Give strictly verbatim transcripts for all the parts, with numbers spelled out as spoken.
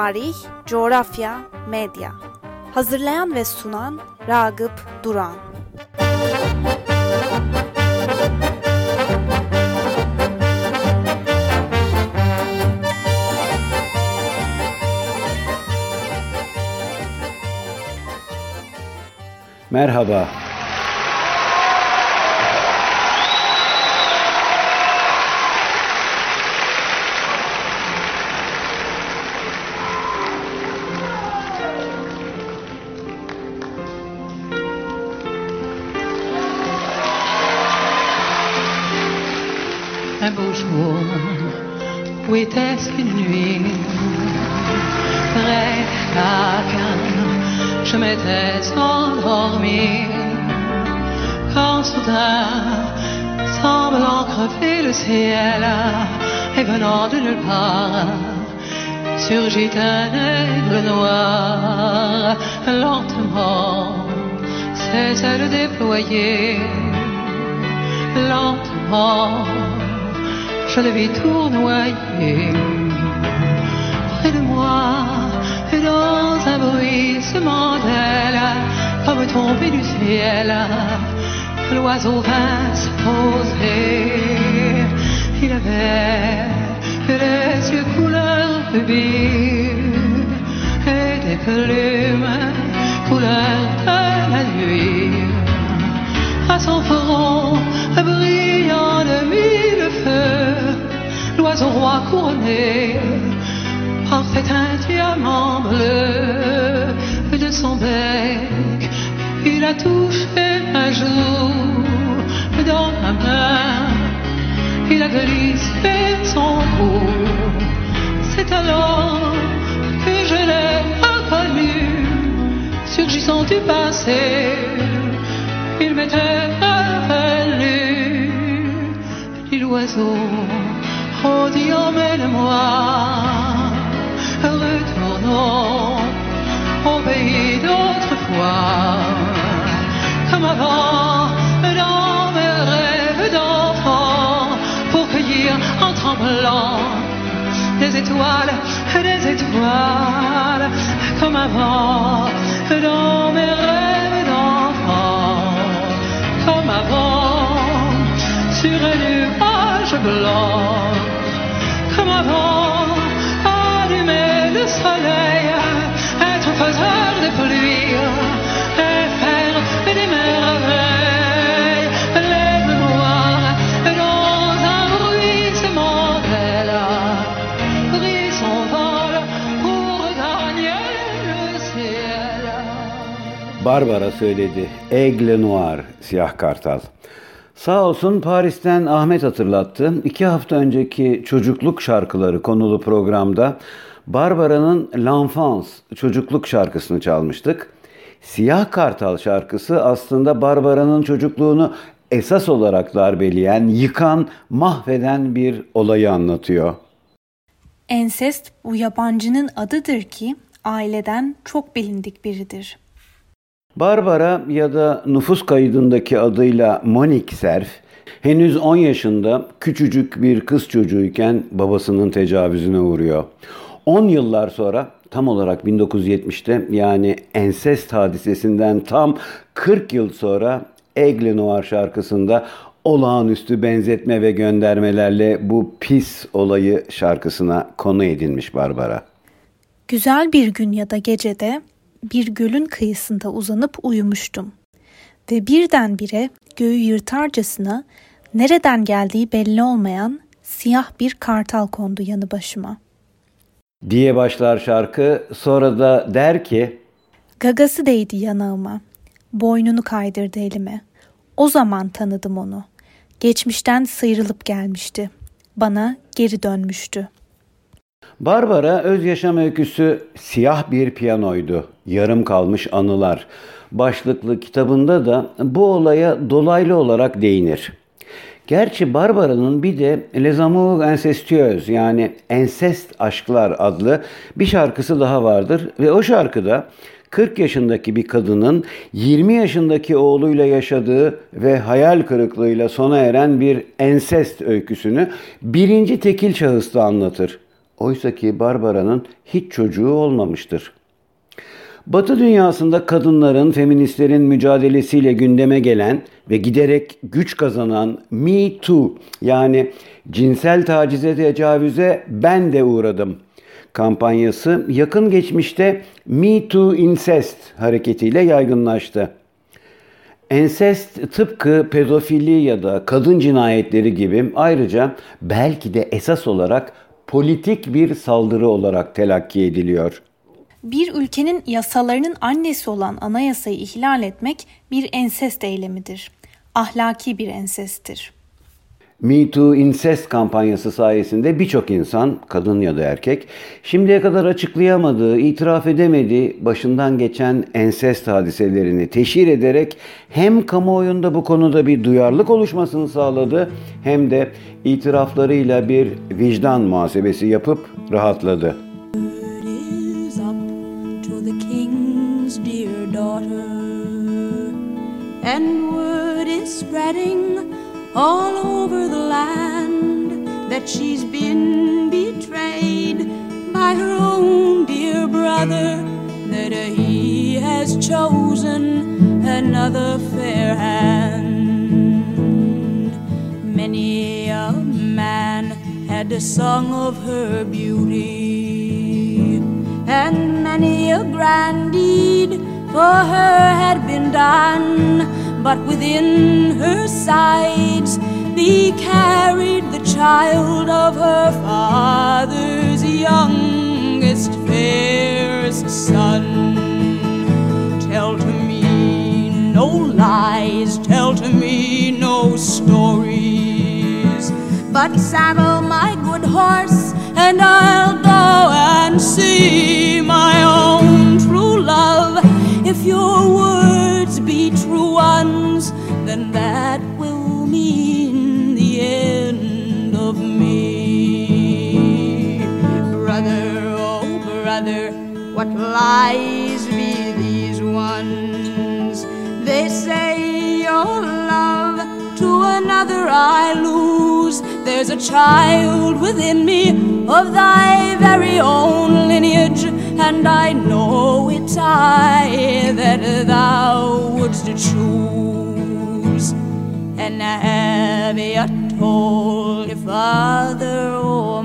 Tarih, coğrafya, medya. Hazırlayan ve sunan Ragıp Duran. Merhaba. Un beau jour, où était-ce qu'une nuit? Près à Cannes, je m'étais endormi, quand soudain, semblant crever le ciel, et venant de nulle part, surgit un aigle noir, lentement, ses ailes déployées, lentement, je le vis tournoyer près de moi, dans un bruissement d'ailes, comme tombé du ciel, l'oiseau vint se poser. Il avait les yeux couleur rubis et des plumes couleur de la nuit. À son front brillant de mille feux, l'oiseau roi couronné portait un diamant bleu de son bec. Il a touché un jour dans ma main, il a glissé son cou. C'est alors que je l'ai reconnu, surgissant du passé. Il m'était revenu, dit l'oiseau, oh dis emmène-moi, retournons au pays d'autrefois, comme avant, dans mes rêves d'enfant, pour cueillir en tremblant des étoiles, des étoiles, comme avant, dans mes rêves d'enfant, comme avant, sur un nuage blanc, comme avant, allumer le soleil, être faiseur de pluie, et faire des merveilles, l'aigle noir, dans un bruissement d'ailes, prit son vol pour gagner le ciel. Barbara söyledi. Aigle Noir, Siyah Kartal. Sağ olsun Paris'ten Ahmet hatırlattı. İki hafta önceki çocukluk şarkıları konulu programda Barbara'nın L'Enfance çocukluk şarkısını çalmıştık. Siyah Kartal şarkısı aslında Barbara'nın çocukluğunu esas olarak darbeleyen, yıkan, mahveden bir olayı anlatıyor. Ensest bu yabancının adıdır ki aileden çok bilindik biridir. Barbara ya da nüfus kaydındaki adıyla Monique Cerf, henüz on yaşında küçücük bir kız çocuğuyken babasının tecavüzüne uğruyor. on yıllar sonra, tam olarak bin dokuz yüz yetmişte, yani ensest hadisesinden tam kırk yıl sonra Aigle Noir şarkısında olağanüstü benzetme ve göndermelerle bu pis olayı şarkısına konu edinmiş Barbara. Güzel bir gün ya da gecede bir gölün kıyısında uzanıp uyumuştum ve birdenbire göğü yırtarcasına nereden geldiği belli olmayan siyah bir kartal kondu yanı başıma. Diye başlar şarkı, sonra da der ki, gagası değdi yanağıma, boynunu kaydırdı elime. O zaman tanıdım onu. Geçmişten sıyrılıp gelmişti. Bana geri dönmüştü. Barbara öz yaşam öyküsü Siyah Bir Piyanoydu, Yarım Kalmış Anılar başlıklı kitabında da bu olaya dolaylı olarak değinir. Gerçi Barbara'nın bir de Les Amours Incestueuses, yani Ensest Aşklar adlı bir şarkısı daha vardır ve o şarkıda kırk yaşındaki bir kadının yirmi yaşındaki oğluyla yaşadığı ve hayal kırıklığıyla sona eren bir ensest öyküsünü birinci tekil şahısta anlatır. Oysaki Barbara'nın hiç çocuğu olmamıştır. Batı dünyasında kadınların, feministlerin mücadelesiyle gündeme gelen ve giderek güç kazanan Me Too, yani cinsel tacize, tecavüze ben de uğradım kampanyası yakın geçmişte Me Too Incest hareketiyle yaygınlaştı. Ensest tıpkı pedofili ya da kadın cinayetleri gibi ayrıca belki de esas olarak politik bir saldırı olarak telakki ediliyor. Bir ülkenin yasalarının annesi olan anayasayı ihlal etmek bir ensest eylemidir. Ahlaki bir ensesttir. Me Too Incest kampanyası sayesinde birçok insan, kadın ya da erkek, şimdiye kadar açıklayamadığı, itiraf edemediği başından geçen ensest hadiselerini teşhir ederek hem kamuoyunda bu konuda bir duyarlılık oluşmasını sağladı, hem de itiraflarıyla bir vicdan muhasebesi yapıp rahatladı. All over the land that she's been betrayed by her own dear brother, that he has chosen another fair hand. Many a man had sung of her beauty, and many a grand deed for her had been done. But within her sides be carried the child of her father's youngest, fairest son. Tell to me no lies, tell to me no stories, but saddle my good horse and I'll go and see my own true love. If your words be true ones, then that will mean the end of me. Brother, oh brother, what lies be these ones? They say your love to another I lose. There's a child within me of thy very own lineage, and I know it's I that thou wouldst choose. And have you told your father or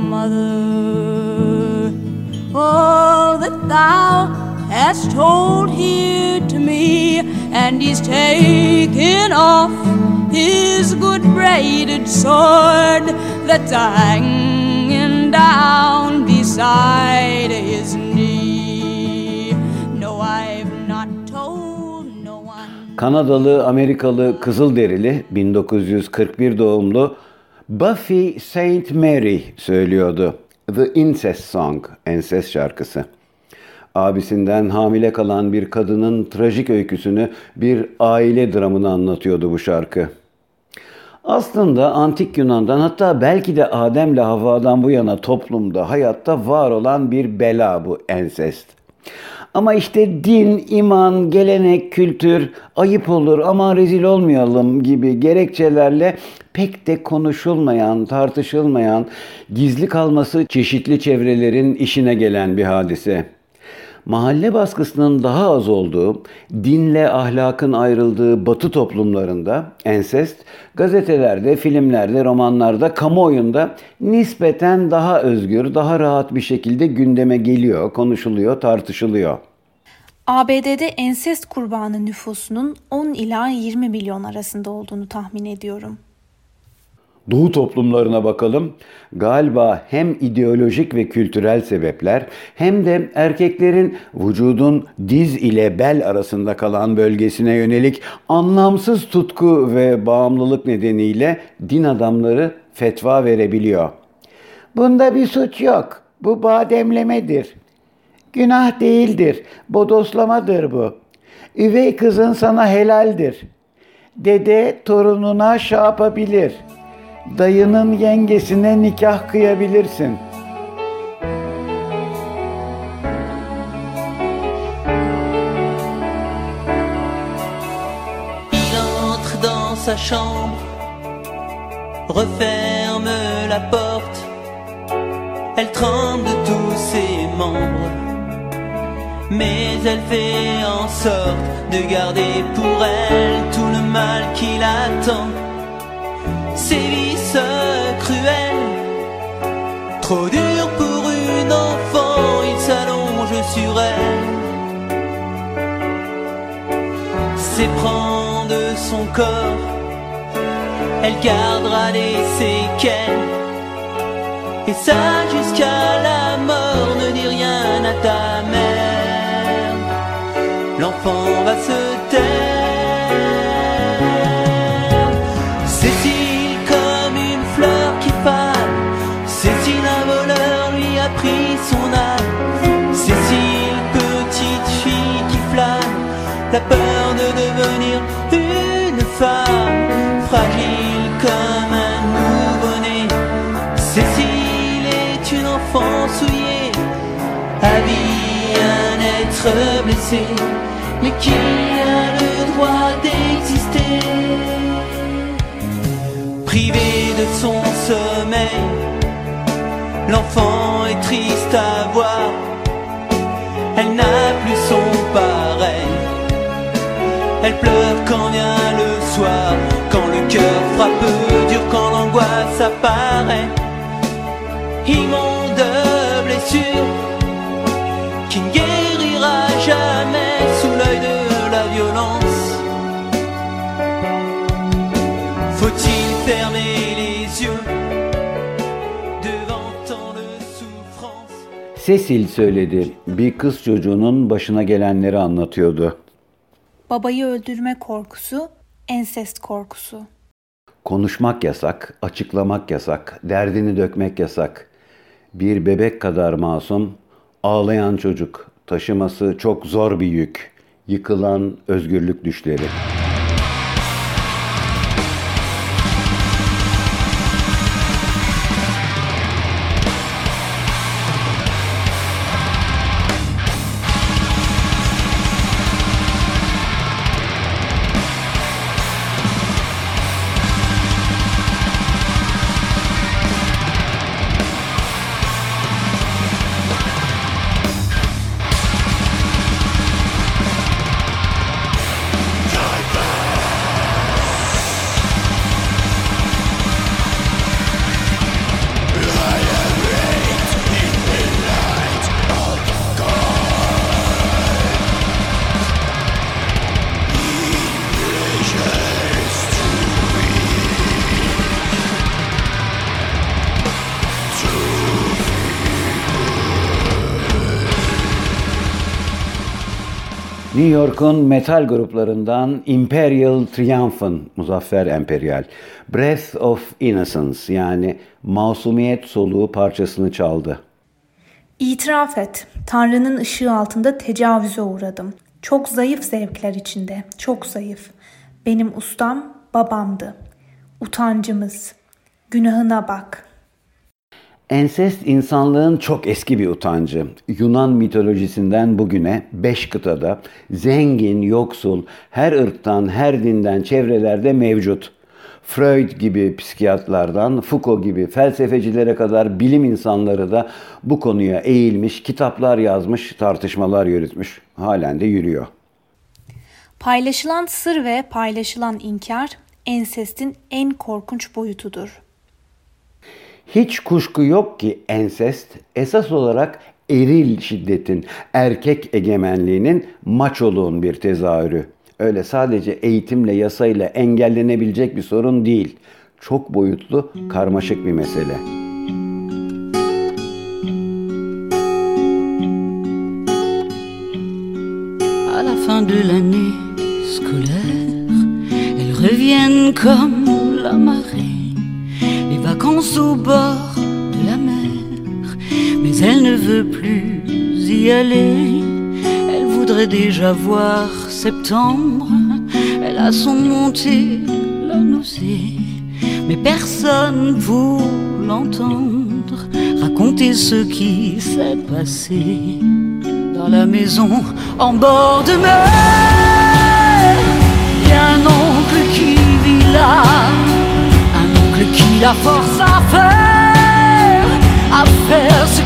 mother all that thou hast told here to me? And he's taken off his good braided sword that's hanging down beside his knee. No, I've not told no one. Kanadalı, Amerikalı, Kızılderili, bin dokuz yüz kırk bir doğumlu Buffy Saint Mary söylüyordu. The Incest Song, ensest şarkısı. Abisinden hamile kalan bir kadının trajik öyküsünü, bir aile dramını anlatıyordu bu şarkı. Aslında antik Yunan'dan, hatta belki de Adem'le Havva'dan bu yana toplumda, hayatta var olan bir bela bu ensest. Ama işte din, iman, gelenek, kültür, ayıp olur, aman rezil olmayalım gibi gerekçelerle pek de konuşulmayan, tartışılmayan, gizli kalması çeşitli çevrelerin işine gelen bir hadise. Mahalle baskısının daha az olduğu, dinle ahlakın ayrıldığı Batı toplumlarında ensest, gazetelerde, filmlerde, romanlarda, kamuoyunda nispeten daha özgür, daha rahat bir şekilde gündeme geliyor, konuşuluyor, tartışılıyor. A B D'de ensest kurbanı nüfusunun on ila yirmi milyon arasında olduğunu tahmin ediyorum. Doğu toplumlarına bakalım. Galiba hem ideolojik ve kültürel sebepler hem de erkeklerin vücudun diz ile bel arasında kalan bölgesine yönelik anlamsız tutku ve bağımlılık nedeniyle din adamları fetva verebiliyor. Bunda bir suç yok. Bu bademlemedir. Günah değildir. Bodoslamadır bu. Üvey kızın sana helaldir. Dede torununa şey yapabilir. Dayının yengesine nikah kıyabilirsin. Il entre dans sa chambre, referme la porte. Elle tremble de tous ses membres, mais elle fait en sorte de garder pour elle tout le mal qui l'attend. Ces vices cruels, trop durs pour une enfant, il s'allonge sur elle, s'éprend de son corps, elle gardera les séquelles. Et ça jusqu'à la mort, ne dis rien à ta mère, l'enfant va se taire. Cécile comme une fleur qui fane, Cécile un voleur lui a pris son âme. Cécile petite fille qui flâne, la peur de devenir une femme, fragile comme un nouveau-né. Cécile une enfant souillé, à vie un être blessé, mais qui a le droit d'exister. Privé de son sommeil, l'enfant est triste à voir, elle n'a plus son pareil. Elle pleure quand vient le soir, quand le cœur frappe dur, quand l'angoisse apparaît. Immonde blessure qui ne guérira jamais sous l'œil de la violence. Faut-il fermer les yeux devant tant de souffrance? Cecil söyledi. Bir kız çocuğunun başına gelenleri anlatıyordu. Babayı öldürme korkusu, ensest korkusu. Konuşmak yasak, açıklamak yasak, derdini dökmek yasak. Bir bebek kadar masum, ağlayan çocuk, taşıması çok zor bir yük, yıkılan özgürlük düşleri. New York'un metal gruplarından Imperial Triumph'ın, Muzaffer Emperyal, Breath of Innocence yani Masumiyet Soluğu parçasını çaldı. İtiraf et, Tanrı'nın ışığı altında tecavüze uğradım. Çok zayıf zevkler içinde, çok zayıf. Benim ustam babamdı. Utancımız. Günahına bak. Ensest insanlığın çok eski bir utancı. Yunan mitolojisinden bugüne beş kıtada zengin, yoksul, her ırktan, her dinden çevrelerde mevcut. Freud gibi psikiyatrlardan Foucault gibi felsefecilere kadar bilim insanları da bu konuya eğilmiş, kitaplar yazmış, tartışmalar yürütmüş. Halen de yürüyor. Paylaşılan sır ve paylaşılan inkar ensestin en korkunç boyutudur. Hiç kuşku yok ki ensest esas olarak eril şiddetin, erkek egemenliğinin, maçoluğun bir tezahürü. Öyle sadece eğitimle, yasayla engellenebilecek bir sorun değil. Çok boyutlu, karmaşık bir mesele. À la fin de l'année scolaire, elles reviennent comme la marée. Les vacances au bord de la mer, mais elle ne veut plus y aller. Elle voudrait déjà voir septembre. Elle a son montée la nausée, mais personne pour l'entendre raconter ce qui s'est passé dans la maison en bord de mer. Il y a un oncle qui vit là, qui la force à faire, à faire ce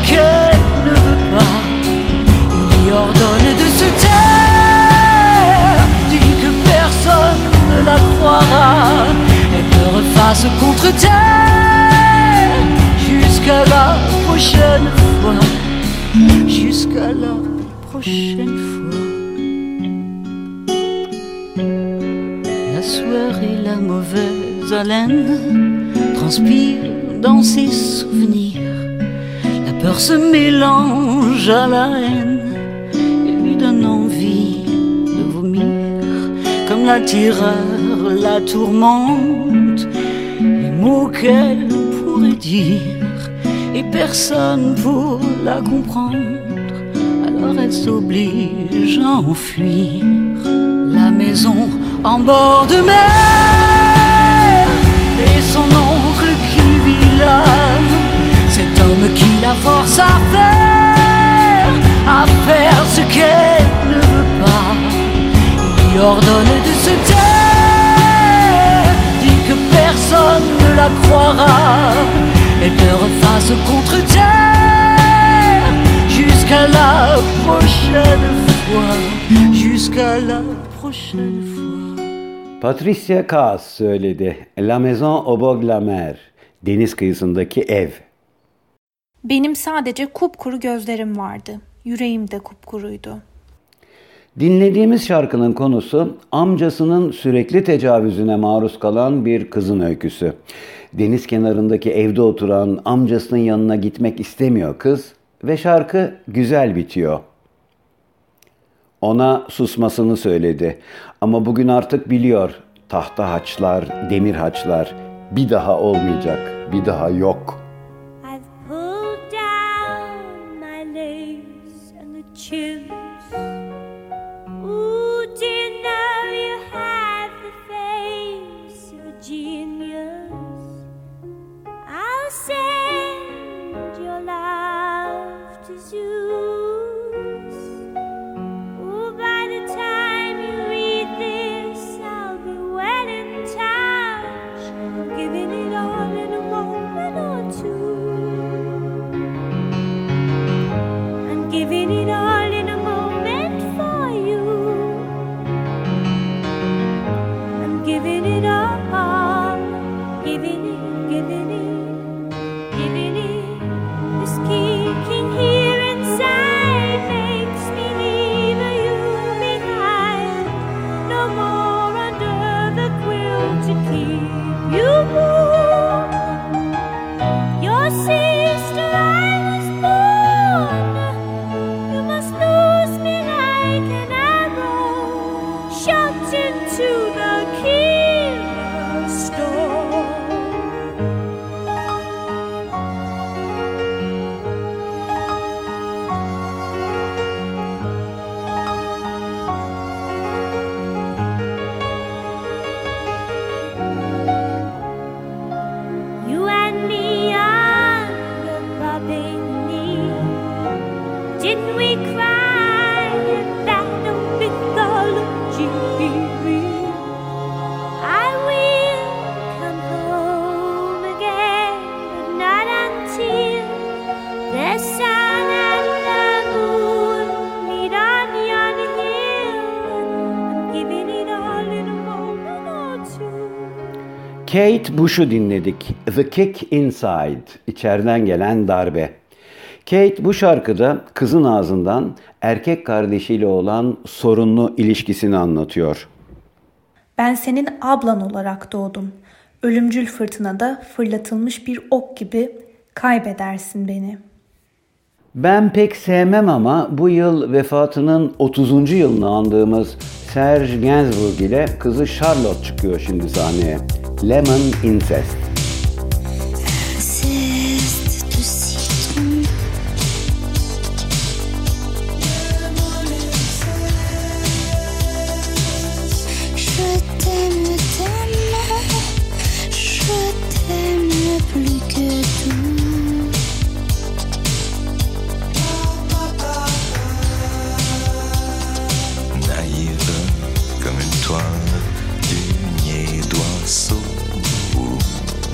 fasse contre terre. Jusqu'à la prochaine fois, jusqu'à la prochaine fois. La sueur et la mauvaise haleine transpirent dans ses souvenirs. La peur se mélange à la haine et lui donne envie de vomir. Comme la terreur la tourmente, les mots qu'elle pourrait dire et personne pour la comprendre. Alors elle s'oblige à enfuir la maison en bord de mer et son oncle qui vit là. Cet homme qui la force à faire, à faire ce qu'elle ne veut pas. Il lui ordonne de se taire, dit que personne ne la croira. Elle pleure face contre terre, jusqu'à la prochaine fois, jusqu'à la prochaine fois. Patricia Kaas söyledi. La Maison au bord de la mer. Deniz kıyısındaki ev. Benim sadece kupkuru gözlerim vardı. Yüreğim de kupkuruydu. Dinlediğimiz şarkının konusu amcasının sürekli tecavüzüne maruz kalan bir kızın öyküsü. Deniz kenarındaki evde oturan amcasının yanına gitmek istemiyor kız ve şarkı güzel bitiyor. Ona susmasını söyledi ama bugün artık biliyor tahta haçlar, demir haçlar bir daha olmayacak, bir daha yok. I've pulled down my lace and the chills. Ooh, do you know you have the face of a genius? I'll send your love to Zeus. Ooh, by the time you read this, I'll be well in touch, giving it all in a moment or two. I'm giving it all in a moment for you. I'm giving it all, giving it, giving it, giving it. This kicking here inside makes me leave you behind. No more under the quilt to keep you warm. Your sister, I was born. You must lose me like an arrow shot into the killer's storm. You and me on the rubbing knee. Didn't we cry in that mythology? I will come home again, but not until the sun and the moon meet on yon hill. I'm giving it all in a moment or two. Kate Bush'u dinledik. The Kick Inside, içeriden gelen darbe. Kate bu şarkıda kızın ağzından erkek kardeşiyle olan sorunlu ilişkisini anlatıyor. Ben senin ablan olarak doğdum. Ölümcül fırtınada fırlatılmış bir ok gibi kaybedersin beni. Ben pek sevmem ama bu yıl vefatının otuzuncu yılını andığımız Serge Gainsbourg ile kızı Charlotte çıkıyor şimdi sahneye. Lemon Incest. Inceste de citron. Je t'aime tellement, je t'aime plus que tout. Naïve comme une toile d'unier d'oiseau.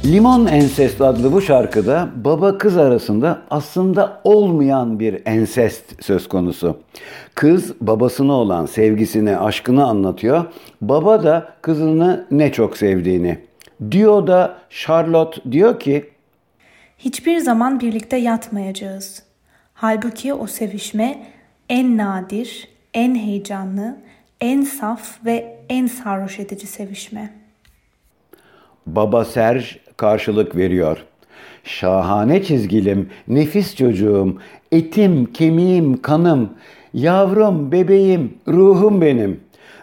Limon Ensest adlı bu şarkıda baba kız arasında aslında olmayan bir ensest söz konusu. Kız babasına olan sevgisini, aşkını anlatıyor. Baba da kızını ne çok sevdiğini. Diyor da Charlotte diyor ki, hiçbir zaman birlikte yatmayacağız. Halbuki o sevişme en nadir, en heyecanlı, en saf ve en sarhoş edici sevişme. Baba Serge karşılık veriyor. Şahane çizgilim, nefis çocuğum, etim, kemiğim, kanım, yavrum, bebeğim, ruhum benim.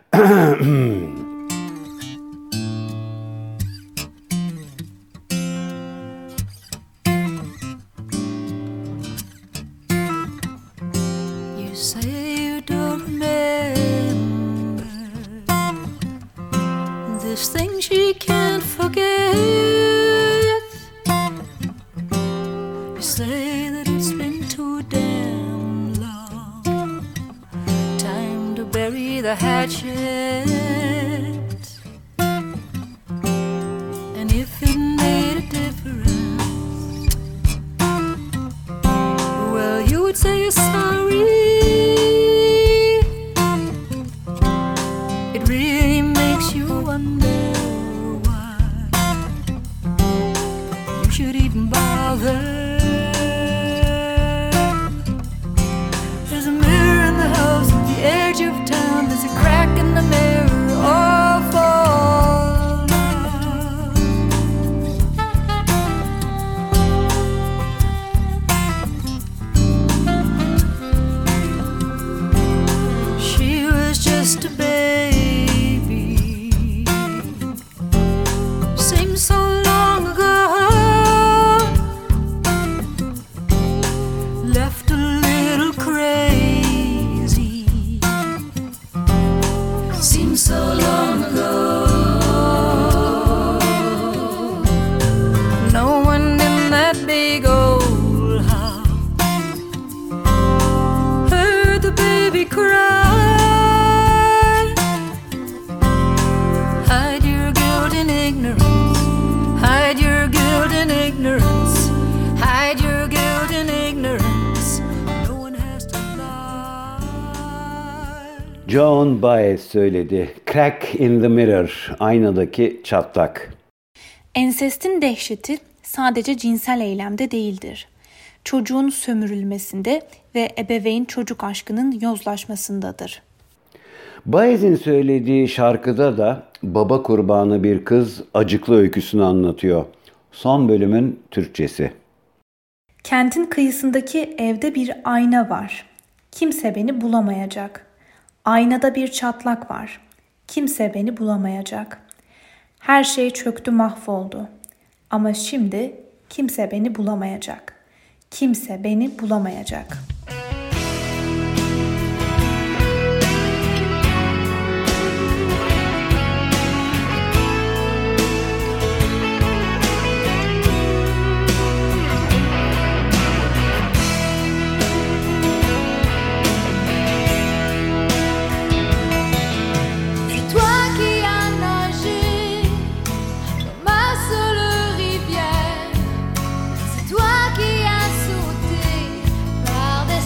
You say you don't remember this thing she can't forget. You say that it's been too damn long, time to bury the hatchet. And if it made a difference, well, you would say you're sorry. It really makes you wonder why you should even bother. There's a mirror in the house at the edge of town. There's a crack in the mirror of all love. She was just a baby, seems so long ago, left a little crazy, seems so long ago. No one in that big old house heard the baby cry. Hide your guilt in ignorance, hide your guilt in ignorance, hide your guilt in ignorance. No one has to lie. Joan Baez söyledi. Crack in the mirror, aynadaki çatlak. Ensestin dehşeti sadece cinsel eylemde değildir. Çocuğun sömürülmesinde ve ebeveyn çocuk aşkının yozlaşmasındadır. Baez'in söylediği şarkıda da baba kurbanı bir kız acıklı öyküsünü anlatıyor. Son bölümün Türkçesi. Kentin kıyısındaki evde bir ayna var. Kimse beni bulamayacak. Aynada bir çatlak var. Kimse beni bulamayacak. Her şey çöktü, mahvoldu. Ama şimdi kimse beni bulamayacak. Kimse beni bulamayacak. C'est toi qui as nagé dans ma seule rivière. C'est toi qui as sauté par des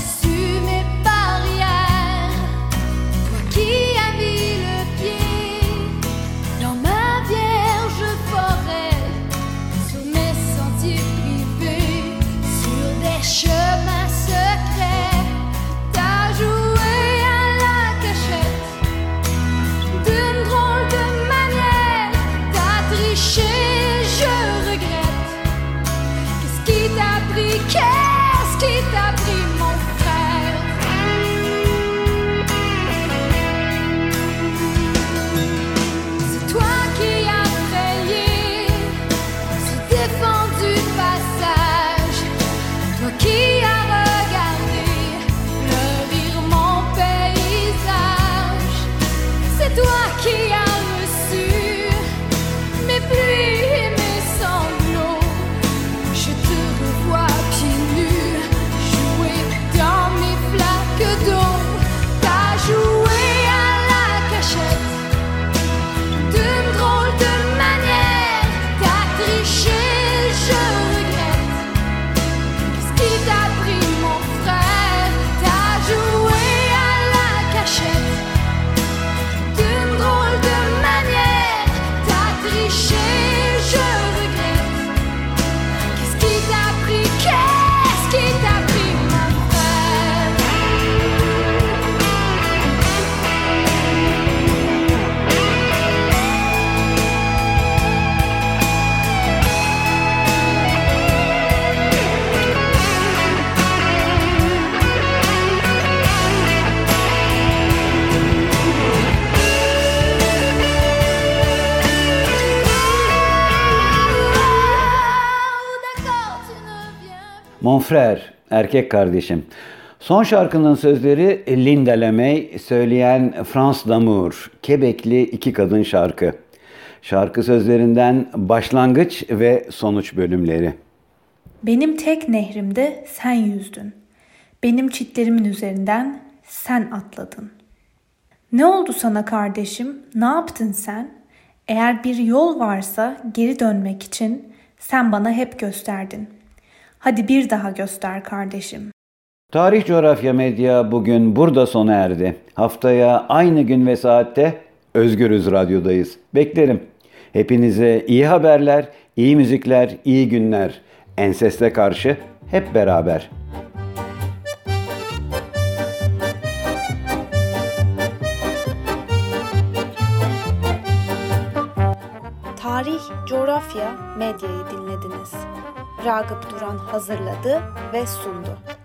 Mon frère, erkek kardeşim. Son şarkının sözleri Linda Lemay, söyleyen France d'Amour, Quebecli iki kadın şarkı. Şarkı sözlerinden başlangıç ve sonuç bölümleri. Benim tek nehrimde sen yüzdün. Benim çitlerimin üzerinden sen atladın. Ne oldu sana kardeşim? Ne yaptın sen? Eğer bir yol varsa geri dönmek için sen bana hep gösterdin. Hadi bir daha göster kardeşim. Tarih Coğrafya Medya bugün burada sona erdi. Haftaya aynı gün ve saatte Özgürüz Radyo'dayız. Beklerim. Hepinize iyi haberler, iyi müzikler, iyi günler. Enseste karşı hep beraber. Tarih, Coğrafya, Medya'yı dinlediniz. Ragıp Duran hazırladı ve sundu.